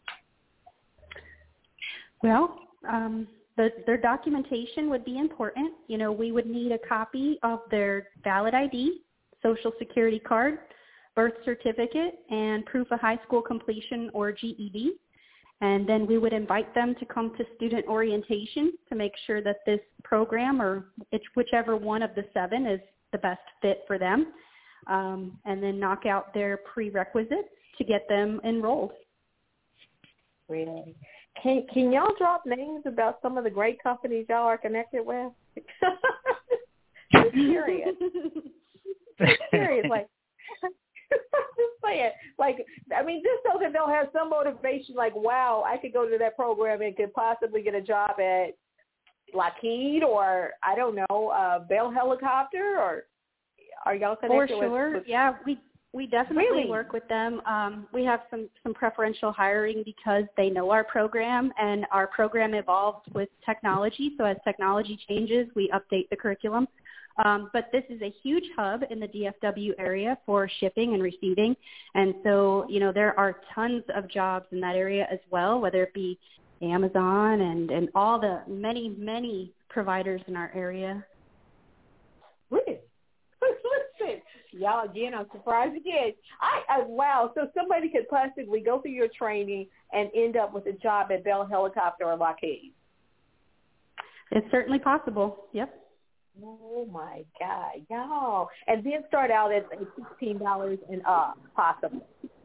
Well, um, the, their documentation would be important. You know, we would need a copy of their valid I D, Social Security card, birth certificate, and proof of high school completion or G E D. And then we would invite them to come to student orientation to make sure that this program or it's whichever one of the seven is the best fit for them, um, and then knock out their prerequisites to get them enrolled. Really? Can can y'all drop names about some of the great companies y'all are connected with? Just curious. Just curious, like, just saying, like, I mean, just so that they'll have some motivation, like, wow, I could go to that program and could possibly get a job at Lockheed or, I don't know, uh, Bell Helicopter, or are y'all connected For sure, with, with yeah, we we definitely Really? work with them. Um, we have some, some preferential hiring because they know our program, and our program evolves with technology. So as technology changes, we update the curriculum. Um, but this is a huge hub in the D F W area for shipping and receiving. And so, you know, there are tons of jobs in that area as well, whether it be Amazon and, and all the many, many providers in our area. Really? Listen, y'all, again, I'm surprised again. I, I wow, so somebody could possibly go through your training and end up with a job at Bell Helicopter or Lockheed. It's certainly possible. Yep. Oh, my God, y'all. And then start out at sixteen dollars and up, possible.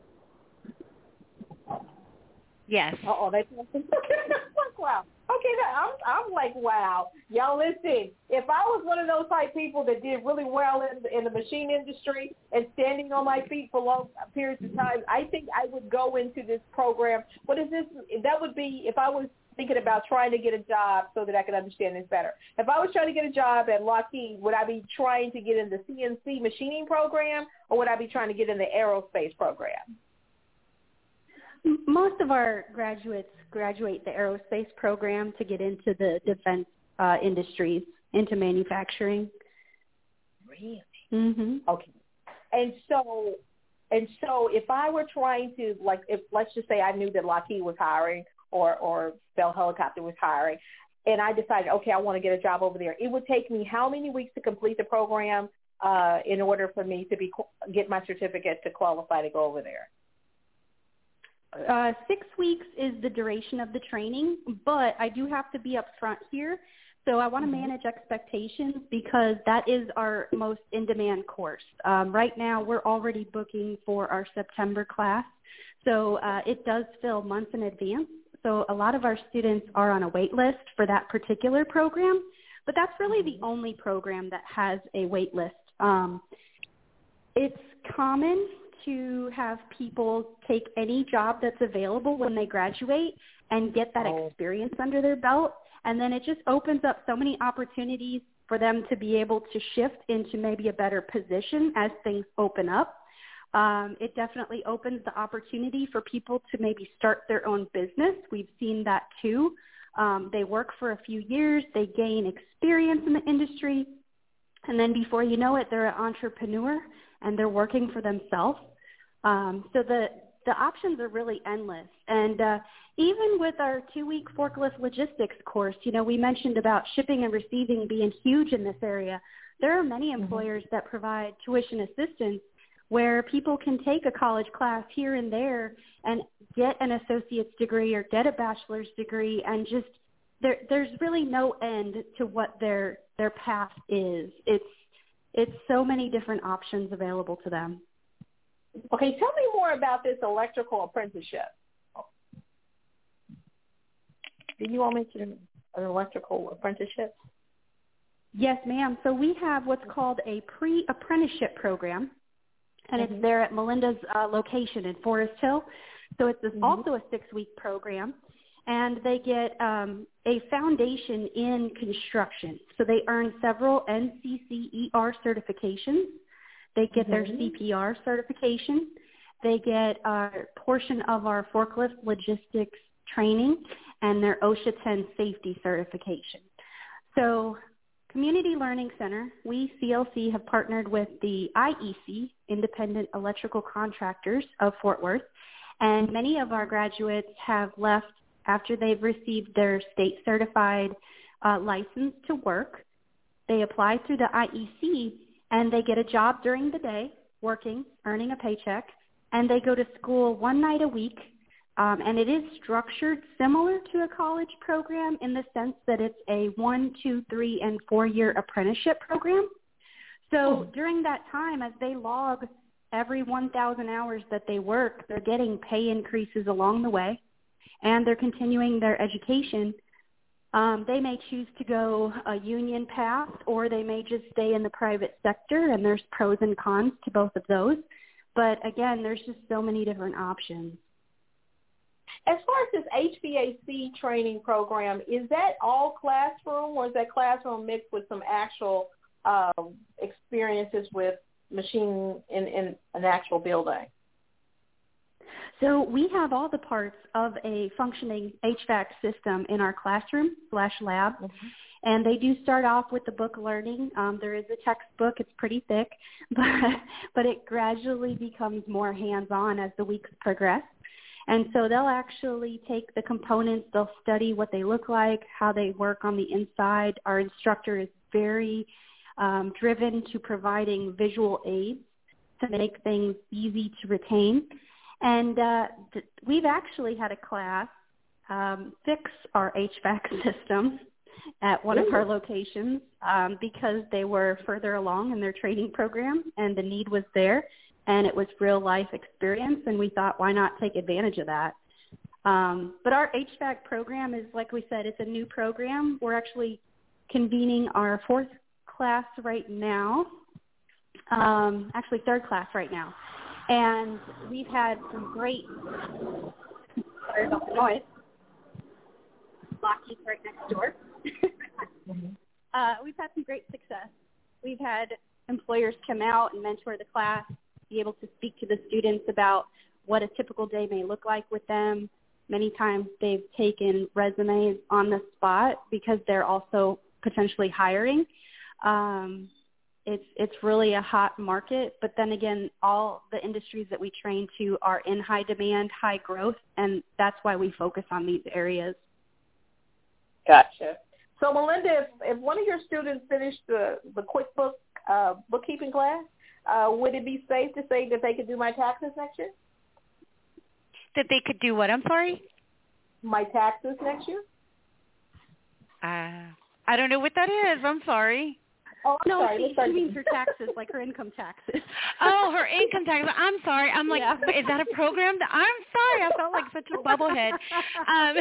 Yes. Uh-oh, that's wow. Okay, I'm, I'm like, wow. Y'all listen, if I was one of those type people that did really well in, in the machine industry and standing on my feet for long periods of time, I think I would go into this program. What is this? That would be if I was thinking about trying to get a job so that I could understand this better. If I was trying to get a job at Lockheed, would I be trying to get in the C N C machining program, or would I be trying to get in the aerospace program? Most of our graduates graduate the aerospace program to get into the defense uh, industries, into manufacturing. Really? Mm-hmm. Okay. And so, and so, if I were trying to, like, if let's just say I knew that Lockheed was hiring, or or Bell Helicopter was hiring, and I decided, okay, I want to get a job over there, it would take me how many weeks to complete the program uh, in order for me to be get my certificate to qualify to go over there? Uh, six weeks is the duration of the training, but I do have to be upfront here. So I want to Mm-hmm. manage expectations because that is our most in-demand course. Um, right now, we're already booking for our September class. So uh, it does fill months in advance. So a lot of our students are on a wait list for that particular program, but that's really the only program that has a wait list. Um, it's common to have people take any job that's available when they graduate and get that Oh. experience under their belt. And then it just opens up so many opportunities for them to be able to shift into maybe a better position as things open up. Um, it definitely opens the opportunity for people to maybe start their own business. We've seen that too. Um, they work for a few years, they gain experience in the industry, and then before you know it, they're an entrepreneur and they're working for themselves. Um, so the, the options are really endless. And uh, even with our two-week forklift logistics course, you know, we mentioned about shipping and receiving being huge in this area. There are many employers that provide tuition assistance where people can take a college class here and there and get an associate's degree or get a bachelor's degree, and just there, there's really no end to what their their path is. It's it's so many different options available to them. Okay, tell me more about this electrical apprenticeship. Did you all mention an electrical apprenticeship? Yes, ma'am. So we have what's called a pre-apprenticeship program, and mm-hmm. it's there at Melinda's uh, location in Forest Hill. So it's mm-hmm. also a six-week program, and they get um, a foundation in construction. So they earn several N C C E R certifications. They get mm-hmm. their C P R certification. They get a portion of our forklift logistics training and their OSHA ten safety certification. So Community Learning Center, we, C L C, have partnered with the I E C, Independent Electrical Contractors of Fort Worth, and many of our graduates have left after they've received their state-certified uh, license to work. They apply through the I E C, and they get a job during the day, working, earning a paycheck, and they go to school one night a week. Um, and it is structured similar to a college program in the sense that it's a one, two, three, and four-year apprenticeship program. So oh. during that time, as they log every one thousand hours that they work, they're getting pay increases along the way, and they're continuing their education. Um, they may choose to go a union path, or they may just stay in the private sector, and there's pros and cons to both of those. But, again, there's just so many different options. As far as this H V A C training program, is that all classroom, or is that classroom mixed with some actual uh, experiences with machine in, in an actual building? So we have all the parts of a functioning H V A C system in our classroom slash lab, mm-hmm. and they do start off with the book learning. Um, there is a textbook. It's pretty thick, but, but it gradually becomes more hands-on as the weeks progress. And so they'll actually take the components, they'll study what they look like, how they work on the inside. Our instructor is very um, driven to providing visual aids to make things easy to retain. And uh, th- we've actually had a class um, fix our H V A C system at one Ooh. of our locations um, because they were further along in their training program and the need was there. And it was real-life experience, and we thought, why not take advantage of that? Um, but our H V A C program is, like we said, it's a new program. We're actually convening our fourth class right now, um, actually third class right now. And we've had some great, sorry about the noise, Lockheed's right next door. uh, we've had some great success. We've had employers come out and mentor the class, be able to speak to the students about what a typical day may look like with them. Many times they've taken resumes on the spot because they're also potentially hiring. Um, it's it's really a hot market, but then again, all the industries that we train to are in high demand, high growth, and that's why we focus on these areas. Gotcha. So, Melinda, if, if one of your students finished the, the QuickBooks uh, bookkeeping class, Uh, would it be safe to say that they could do my taxes next year? That they could do what? I'm sorry? My taxes next year? Uh, I don't know what that is. I'm sorry. Oh, I'm no, sorry. she, she means her taxes, like her income taxes. Oh, her income taxes. I'm sorry. I'm like, yeah. Is that a program? That, I'm sorry. I felt like such a bubblehead. Um,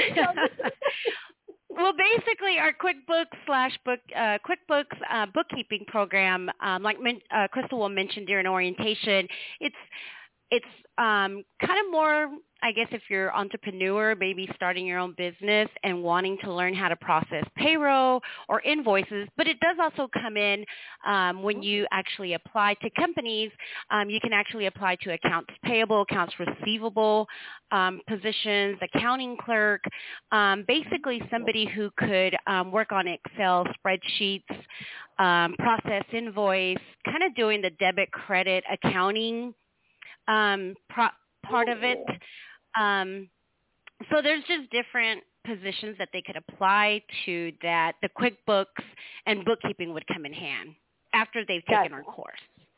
Well, basically, our QuickBooks slash book uh, QuickBooks uh, bookkeeping program, um, like uh, Crystal will mention during orientation, it's it's um, kind of more, I guess, if you're an entrepreneur, maybe starting your own business and wanting to learn how to process payroll or invoices. But it does also come in um, when you actually apply to companies. Um, you can actually apply to accounts payable, accounts receivable um, positions, accounting clerk, um, basically somebody who could um, work on Excel spreadsheets, um, process invoice, kind of doing the debit credit accounting um, pro- part of it. Um, so there's just different positions that they could apply to that the QuickBooks and bookkeeping would come in hand after they've taken gotcha. our course.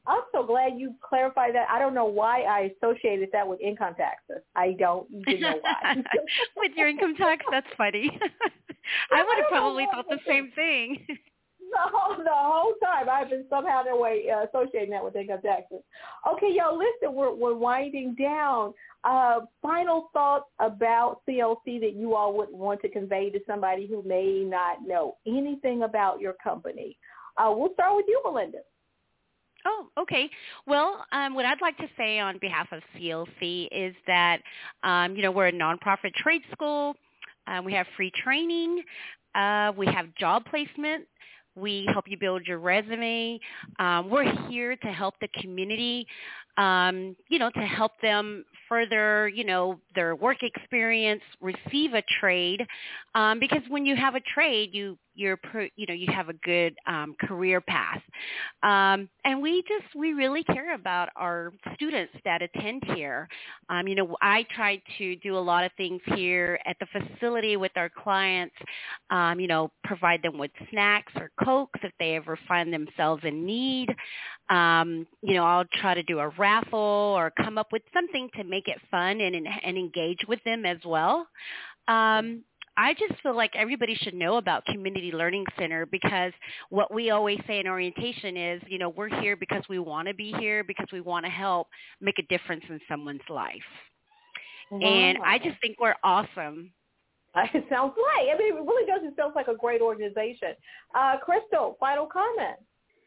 I'm so glad you clarified that. I don't know why I associated that with income taxes. I don't even know why. With your income tax, that's funny. I would have probably thought the same thing. The whole, the whole time I've been somehow that way uh, associating that with income taxes. Okay, y'all, listen, we're, we're winding down. Uh, final thoughts about C L C that you all would want to convey to somebody who may not know anything about your company. Uh, we'll start with you, Melinda. Oh, okay. Well, um, what I'd like to say on behalf of C L C is that, um, you know, we're a nonprofit trade school. Um, we have free training. Uh, we have job placement. We help you build your resume. Um, we're here to help the community, um, you know, to help them further, you know, their work experience, receive a trade, um, because when you have a trade, you you're per, you know you have a good um, career path, um, and we just we really care about our students that attend here. Um, you know, I try to do a lot of things here at the facility with our clients. Um, you know, provide them with snacks or Cokes if they ever find themselves in need. Um, you know, I'll try to do a raffle or come up with something to make it fun and and engage with them as well. Um, I just feel like everybody should know about Community Learning Center, because what we always say in orientation is, you know, we're here because we want to be here, because we want to help make a difference in someone's life. Wow. And I just think we're awesome. It sounds like. I mean, it really does. It sounds like a great organization. Uh, Crystal, final comment.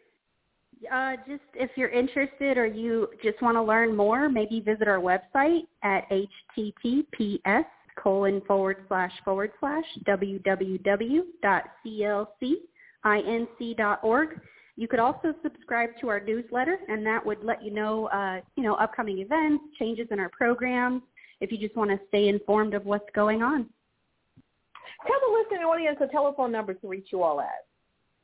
Uh, just if you're interested or you just want to learn more, maybe visit our website at https colon forward slash forward slash www dot clcinc dot org. You could also subscribe to our newsletter, and that would let you know, uh, you know, upcoming events, changes in our programs, if you just want to stay informed of what's going on. Tell the listening audience a telephone number to reach you all at.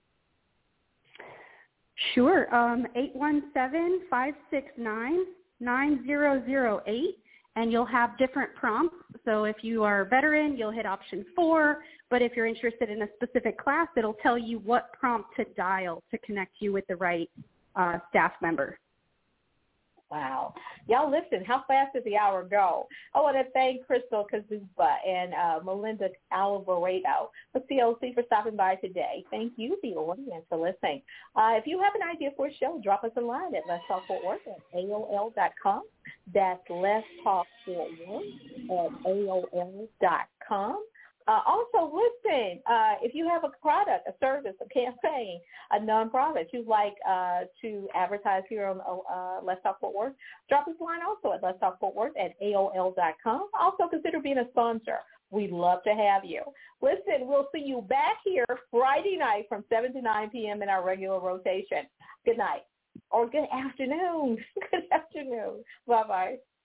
Sure, um, eight one seven, five six nine, nine zero zero eight, and you'll have different prompts. So if you are a veteran, you'll hit option four, but if you're interested in a specific class, it'll tell you what prompt to dial to connect you with the right uh, staff member. Wow. Y'all listen, how fast did the hour go? I want to thank Crystal Kazuba and uh, Melinda Alvarado for C L C for stopping by today. Thank you, the audience, for listening. Uh, if you have an idea for a show, drop us a line at Let's Talk Fort Worth at A O L dot com. That's Let's Talk Fort Worth at A O L dot com. Uh, also, listen, uh, if you have a product, a service, a campaign, a nonprofit you'd like uh, to advertise here on uh, Let's Talk Fort Worth, drop us a line also at Let's Talk Fort Worth at A O L dot com. Also, consider being a sponsor. We'd love to have you. Listen, we'll see you back here Friday night from seven to nine p.m. in our regular rotation. Good night. Or good afternoon. Good afternoon. Bye-bye.